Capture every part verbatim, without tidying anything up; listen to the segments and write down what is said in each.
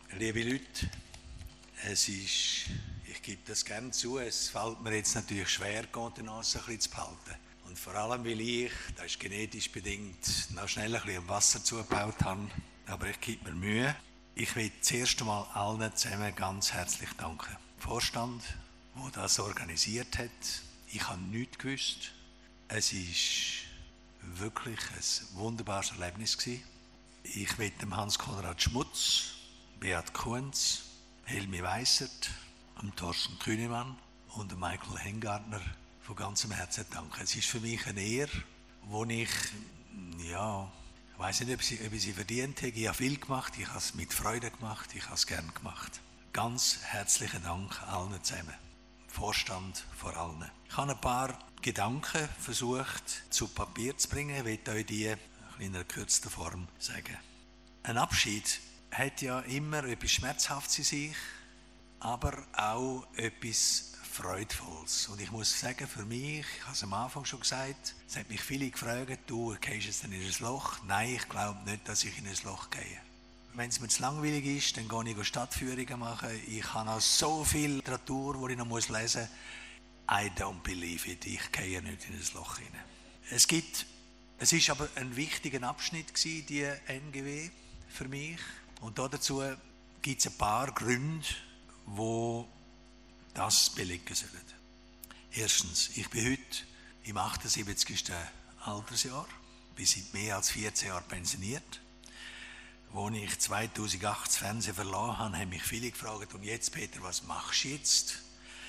Liebe Leute, es ist, ich gebe das gerne zu, es fällt mir jetzt natürlich schwer, die Nase ein bisschen zu behalten. Und vor allem, weil ich, das ist genetisch bedingt, noch schnell ein bisschen Wasser zugebaut habe. Aber ich gebe mir Mühe. Ich will zuerst einmal allen zusammen ganz herzlich danken. Vorstand, der das organisiert hat. Ich habe nichts gewusst. Es war wirklich ein wunderbares Erlebnis gewesen. Ich will dem Hans-Konrad Schmutz, Beat Kunz, Helmi Weissert, Thorsten Kühnemann und Michael Hengartner von ganzem Herzen danken. Es ist für mich eine Ehre, wo ich, ja, ich weiss nicht, ob ich, ob ich sie verdient habe. Ich habe viel gemacht, ich habe es mit Freude gemacht, ich habe es gern gemacht. Ganz herzlichen Dank allen zusammen. Vorstand vor allen. Ich habe ein paar Gedanken versucht zu Papier zu bringen. Ich will euch die in einer gekürzten Form sagen. Ein Abschied hat ja immer etwas Schmerzhaftes in sich, aber auch etwas Freudvolles. Und ich muss sagen, für mich, ich habe es am Anfang schon gesagt, es hat mich viele gefragt, du gehst jetzt in ein Loch? Nein, ich glaube nicht, dass ich in ein Loch gehe. Wenn es mir zu langweilig ist, dann gehe ich Stadtführungen machen. Ich habe noch so viel Literatur, die ich noch lesen muss. I don't believe it. Ich gehe nicht in ein Loch hinein. Es gibt, es ist aber ein wichtiger Abschnitt gewesen, die N G W für mich. Und dazu gibt es ein paar Gründe, die das belegen sollen. Erstens, ich bin heute im achtundsiebzigsten Altersjahr, bin seit mehr als vierzehn Jahren pensioniert. Als ich zweitausendacht das Fernsehen verloren habe, haben mich viele gefragt, und jetzt, Peter, was machst du jetzt?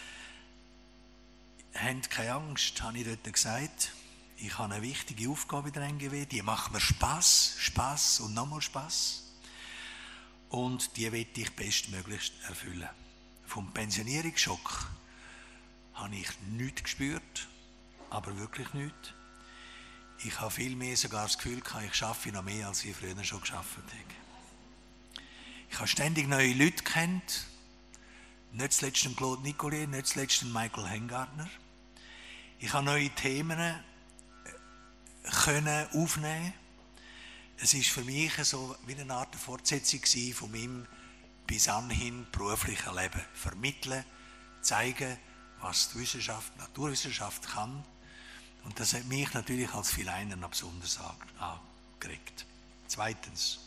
Habt keine Angst, habe ich dort gesagt. Ich habe eine wichtige Aufgabe in der N G W, die macht mir Spass, Spass und nochmal Spass. Und die will ich bestmöglichst erfüllen. Vom Pensionierungsschock habe ich nichts gespürt, aber wirklich nichts. Ich habe viel mehr sogar das Gefühl gehabt, ich arbeite noch mehr, als ich früher schon gearbeitet habe. Ich habe ständig neue Leute kennt, nicht zuletzt den Claude Nicollet, nicht zuletzt den Michael Hengartner. Ich habe neue Themen können aufnehmen. Es war für mich so wie eine Art Fortsetzung von meinem bis anhin beruflichen Leben. Vermitteln, zeigen, was die Wissenschaft, die Naturwissenschaft kann. Und das hat mich natürlich als Vieleiner noch besonders angeregt. Zweitens,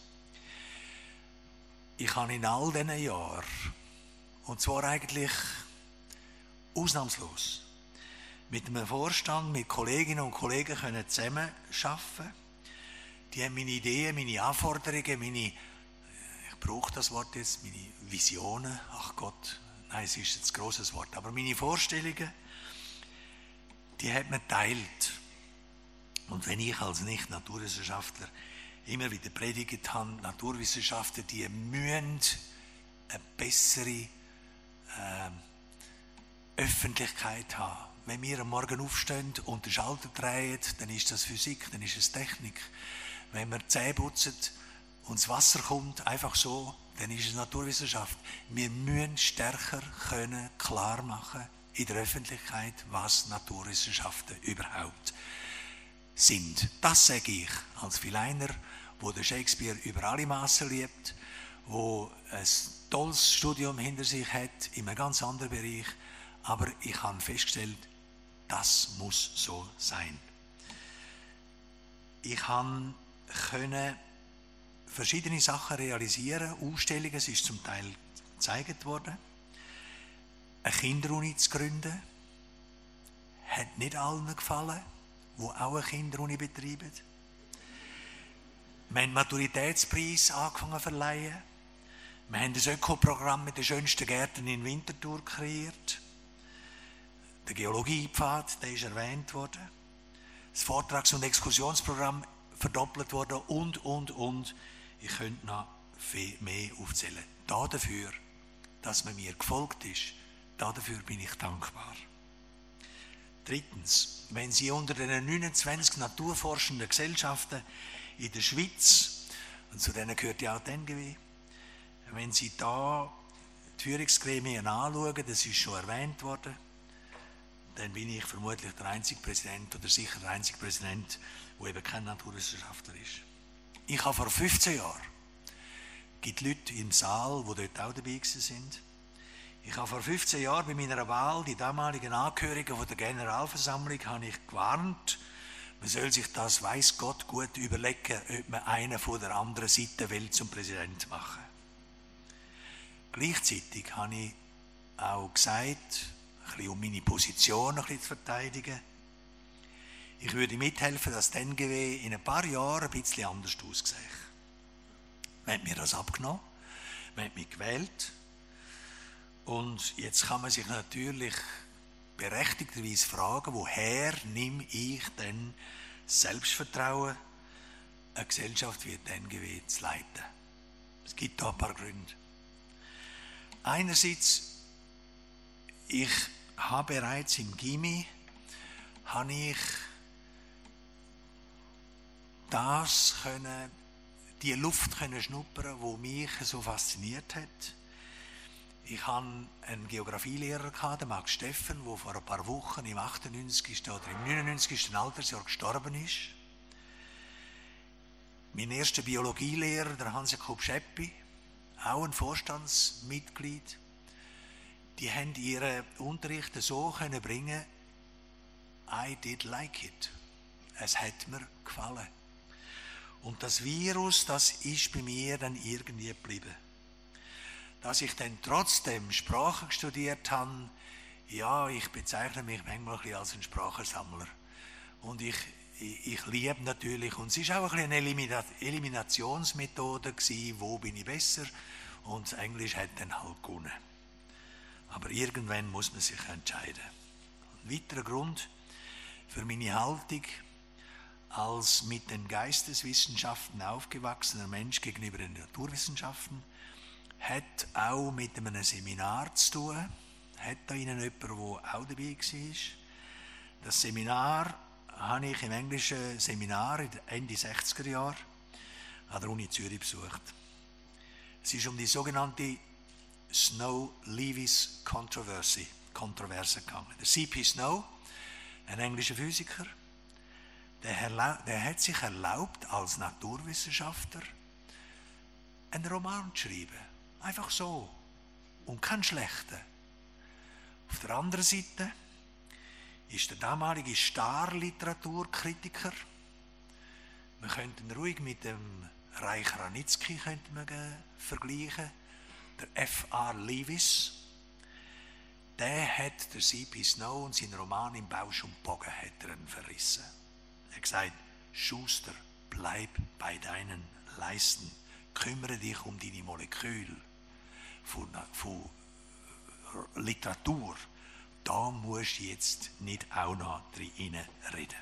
ich habe in all diesen Jahren, und zwar eigentlich ausnahmslos, mit einem Vorstand, mit Kolleginnen und Kollegen können zusammen arbeiten. Die haben meine Ideen, meine Anforderungen, meine, ich brauche das Wort jetzt, meine Visionen, ach Gott, nein, es ist jetzt ein grosses Wort, aber meine Vorstellungen, die hat man geteilt. Und wenn ich als Nicht-Naturwissenschaftler immer wieder predigt habe, Naturwissenschaftler, die müssen eine bessere äh, Öffentlichkeit haben. Wenn wir am Morgen aufstehen und den Schalter drehen, dann ist das Physik, dann ist es Technik. Wenn wir die Zähne putzen und das Wasser kommt, einfach so, dann ist es Naturwissenschaft. Wir müssen stärker können klar machen in der Öffentlichkeit, was Naturwissenschaften überhaupt sind. Das sage ich als Vieleiner, wo der Shakespeare über alle Maßen liebt, wo ein tolles Studium hinter sich hat, in einem ganz anderen Bereich. Aber ich habe festgestellt, das muss so sein. Ich konnte verschiedene Sachen realisieren, Ausstellungen, es ist zum Teil gezeigt worden. Eine Kinderuni zu gründen, hat nicht allen gefallen, die auch eine Kinderuni betreiben. Wir haben den Maturitätspreis angefangen zu verleihen. Wir haben das Ökoprogramm mit den schönsten Gärten in Winterthur kreiert. Der Geologiepfad, der ist erwähnt worden. Das Vortrags- und Exkursionsprogramm verdoppelt worden und, und, und. Ich könnte noch viel mehr aufzählen. Dafür, dass man mir gefolgt ist, dafür bin ich dankbar. Drittens, wenn Sie unter den neunundzwanzig naturforschenden Gesellschaften in der Schweiz, und zu denen gehört ja auch die N G W, wenn Sie da die Führungsgremien anschauen, das ist schon erwähnt worden, dann bin ich vermutlich der einzige Präsident oder sicher der einzige Präsident, der eben kein Naturwissenschaftler ist. Ich habe vor fünfzehn Jahren gibt Leute im Saal, die dort auch dabei sind. Ich habe vor fünfzehn Jahren bei meiner Wahl die damaligen Angehörigen von der Generalversammlung habe ich gewarnt, man soll sich das, weiss Gott, gut überlegen, ob man einen von der anderen Seite will zum Präsident machen. Gleichzeitig habe ich auch gesagt, ein bisschen um meine Position ein bisschen zu verteidigen, ich würde mithelfen, dass die N G W in ein paar Jahren ein bisschen anders aussieht. Man hat mir das abgenommen, man hat mich gewählt und jetzt kann man sich natürlich berechtigterweise fragen, woher nehme ich denn Selbstvertrauen, eine Gesellschaft wie die N G W zu leiten. Es gibt da ein paar Gründe. Einerseits, ich habe bereits im Gymi, habe ich das können, die Luft können schnuppern, die mich so fasziniert hat. Ich hatte einen Geografielehrer, den Max Steffen, der vor ein paar Wochen im achtundneunzigsten oder im neunundneunzigsten Altersjahr gestorben ist. Mein erster Biologielehrer, der Hans-Jakob Scheppi, auch ein Vorstandsmitglied, die haben ihren Unterricht so können bringen, I did like it. Es hat mir gefallen. Und das Virus, das ist bei mir dann irgendwie geblieben. Dass ich dann trotzdem Sprachen studiert habe, ja, ich bezeichne mich manchmal ein bisschen als ein Sprachensammler. Und ich, ich, ich liebe natürlich, und es war auch ein bisschen eine Eliminationsmethode gewesen, wo bin ich besser, und das Englisch hat dann halt gewonnen. Aber irgendwann muss man sich entscheiden. Ein weiterer Grund für meine Haltung als mit den Geisteswissenschaften aufgewachsener Mensch gegenüber den Naturwissenschaften hat auch mit einem Seminar zu tun. Hat da Ihnen jemand, der auch dabei war? Das Seminar habe ich im englischen Seminar Ende sechziger Jahre an der Uni Zürich besucht. Es ist um die sogenannte Snow-Lewis Controversy, Kontroverse gegangen. Der C P Snow, ein englischer Physiker, der, der hat sich erlaubt, als Naturwissenschaftler einen Roman zu schreiben. Einfach so. Und keinen schlechten. Auf der anderen Seite ist der damalige Star-Literaturkritiker, wir könnten ruhig mit dem Reich Ranitzky könnte man vergleichen, der F R Lewis, der hat der C P Snow und seinen Roman im Bausch und Bogen hat er ihn verrissen. Er hat gesagt, Schuster, bleib bei deinen Leisten, kümmere dich um deine Moleküle von, von Literatur. Da musst du jetzt nicht auch noch drin reden.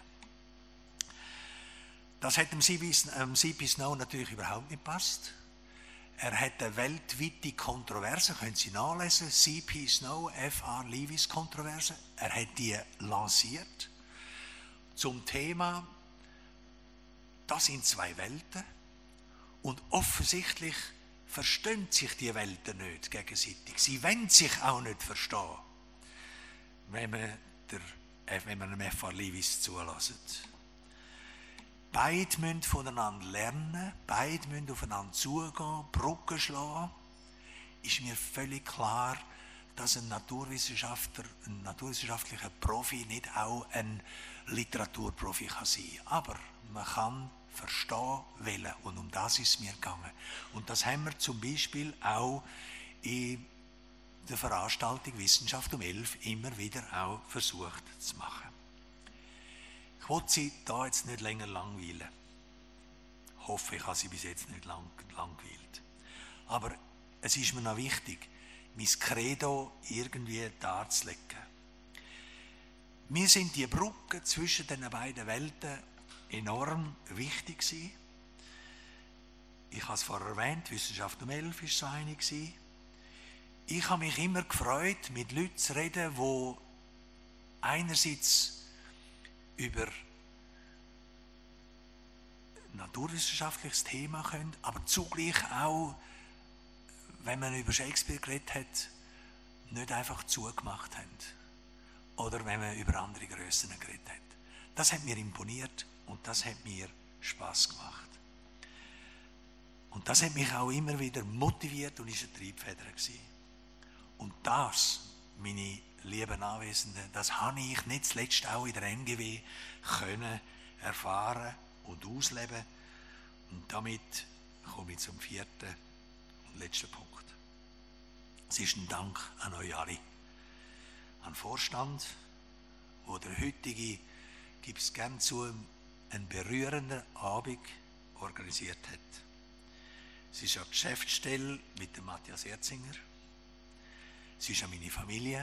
Das hat dem C P Snow natürlich überhaupt nicht gepasst. Er hat eine weltweite Kontroverse, können Sie nachlesen, C P Snow, F R Lewis Kontroverse. Er hat die lanciert zum Thema, das sind zwei Welten und offensichtlich verstehen sich die Welten nicht gegenseitig. Sie wollen sich auch nicht verstehen, wenn man, der, wenn man dem F R Lewis zulässt. Beide müssen voneinander lernen, beide müssen aufeinander zugehen, Brücken schlagen. Ist mir völlig klar, dass ein Naturwissenschaftler, ein naturwissenschaftlicher Profi nicht auch ein Literaturprofi kann sein. Aber man kann verstehen wollen und um das ist es mir gegangen. Und das haben wir zum Beispiel auch in der Veranstaltung Wissenschaft um elf immer wieder auch versucht zu machen. Ich will Sie da jetzt nicht länger langweilen. Ich hoffe, ich habe Sie bis jetzt nicht lang, langweilt. Aber es ist mir noch wichtig, mein Credo irgendwie darzulegen. Mir sind die Brücken zwischen den beiden Welten enorm wichtig gewesen. Ich habe es vorher erwähnt, Wissenschaft um elf war so eine gewesen. Ich habe mich immer gefreut, mit Leuten zu reden, die einerseits über ein naturwissenschaftliches Thema können, aber zugleich auch, wenn man über Shakespeare geredet hat, nicht einfach zugemacht haben. Oder wenn man über andere Grössen geredet hat. Das hat mir imponiert und das hat mir Spass gemacht. Und das hat mich auch immer wieder motiviert und ist eine Triebfeder gewesen. Und das, meine lieben Anwesenden, das habe ich nicht zuletzt auch in der N G W können erfahren und ausleben. Und damit komme ich zum vierten und letzten Punkt. Es ist ein Dank an euch alle. An den Vorstand, wo der heutige, gibt es gern zu, einen berührenden Abend organisiert hat. Es ist an die Geschäftsstelle mit dem Matthias Erzinger. Es ist an meine Familie.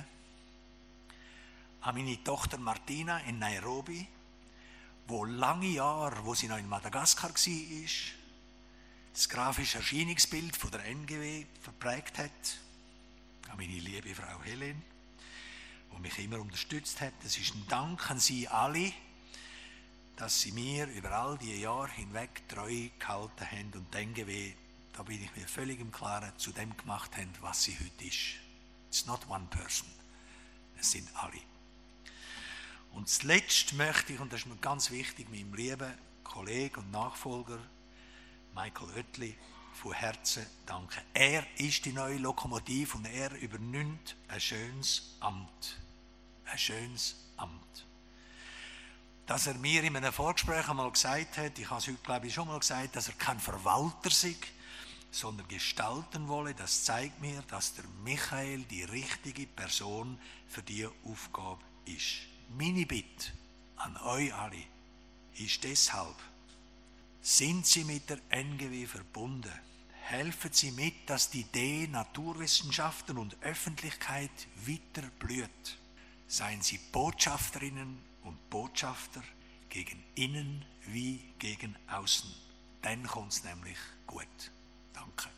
An meine Tochter Martina in Nairobi, wo lange Jahre, wo sie noch in Madagaskar war, das grafische Erscheinungsbild von der N G W verprägt hat. An meine liebe Frau Helen, die mich immer unterstützt hat. Es ist ein Dank an Sie alle, dass Sie mir über all diese Jahre hinweg treu gehalten haben und die N G W, da bin ich mir völlig im Klaren, zu dem gemacht haben, was sie heute ist. It's not one person. Es sind alle. Und zuletzt möchte ich, und das ist mir ganz wichtig, meinem lieben Kollegen und Nachfolger Michael Oetli von Herzen danken. Er ist die neue Lokomotive und er übernimmt ein schönes Amt. Ein schönes Amt. Dass er mir in einem Vorgespräch einmal gesagt hat, ich habe es heute glaube ich schon mal gesagt, dass er kein Verwalter sei, sondern gestalten wolle, das zeigt mir, dass der Michael die richtige Person für diese Aufgabe ist. Meine Bitte an euch alle ist deshalb, sind Sie mit der N G W verbunden? Helfen Sie mit, dass die Idee Naturwissenschaften und Öffentlichkeit weiter blüht. Seien Sie Botschafterinnen und Botschafter gegen innen wie gegen außen. Dann kommt es nämlich gut. Danke.